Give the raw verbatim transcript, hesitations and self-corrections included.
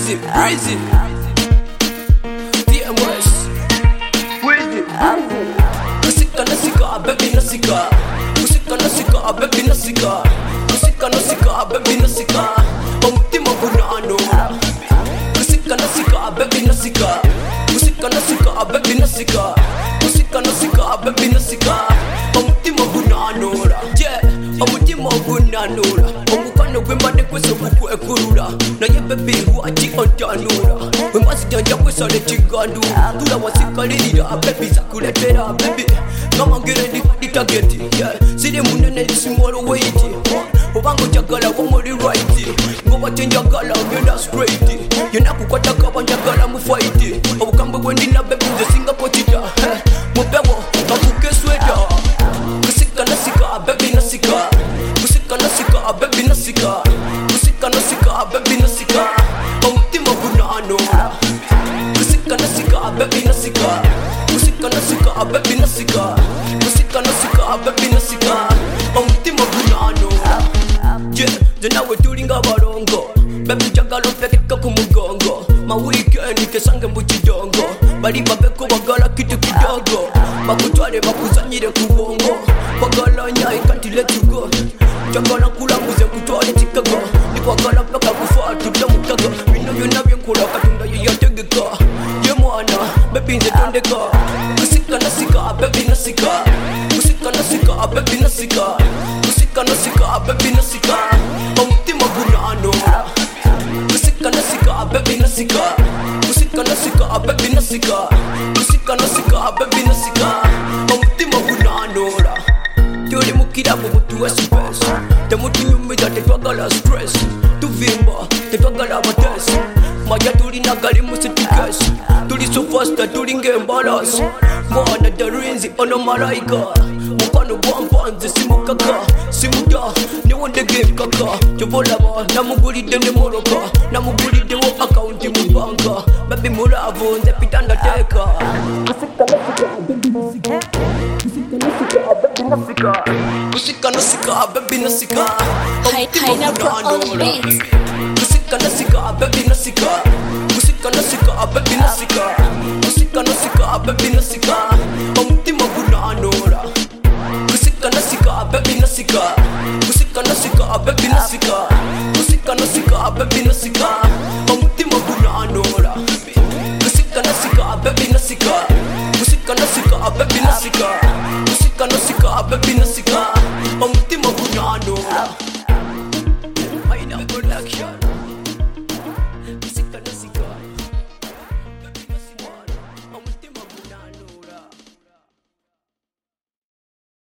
Breezy, breezy. T M S. Breezy. Musika nasika, baby nasika. Musika nasika, baby nasika. Musika nasika, baby nasika. Umutima gunanura. Musika nasika, baby nasika. Musika nasika, baby nasika. Musika nasika, baby nasika. Umutima gunanura. Yeah, umutima gunanura. Omukano gwembade kwese kukwekurura. Naye baby wati ontanura. Wemasi janja kwesa lechigandu. Tula wasikalirira baby sakuletera baby. Kama ngiredi ditageti. Yeah, siri munene disimoro weight. Obango jagala wamuri right. Ngoba chenjagala ngenda straight. Yena kukwata kaba njagala mu fight. Obukambe bwendina baby nze singa pochita. Mubebo kabuke sweda. Musika nasika baby nasika. Musika nasika baby nasika. Musika nasika baby nasika. Umutima gunanura. Musika nasika baby nasika. Musika nasika baby nasika. Musika nasika baby nasika. Umutima gunanura. Yeah, jana we tulinga barongo. Baby jagalo pekeka kumugongo. Ma weekend kesange mbuchidongo. Bali babeko bagala kitu kidogo. Bakutwale bakuzanyire kubongo. Bagala nyai kanti let you go. Jagala kula muze kutwale Chicago. Nikwagala paka kufa tutamukaga. Bino byonna byenkula Katonda ye yategeka. Ye mwana baby nze tondeka. Musika nasika baby nasika. Musika nasika baby nasika. Musika nasika baby nasika. Umutima gunanura. Musika nasika baby nasika. Musika nasika baby nasika. Musika nasika baby nasika. Umutima gunanura. Tuli mukira mu mutu wa space. Temutu nyumida tetwagala stress. Tuvimba tetwagala amatesi. Maya tuli nagali musitikesi. Tuli so fast tuli ngembalas. Mwana darinzi ono malaika. Mupano bwampanze simukaka. Simuda niwonde game kaka. Chovolaba namugulide ne moroka. Namugulide wo account mu banka. Baby muravu nze pitanda teka. Musika nasika baby nasika. Musika nasika baby nasika. Musika nasika baby nasika. Pineapple on beat. Musika nasika baby nasika. Musika nasika baby nasika. Musika nasika baby nasika. Umutima gunanura. Musika nasika baby nasika. Musika nasika baby nasika. Musika nasika baby nasika. Umutima gunanura. Musika nasika baby nasika. Musika nasika baby nasika. Musika nasika baby nasika. Umutima gunanura.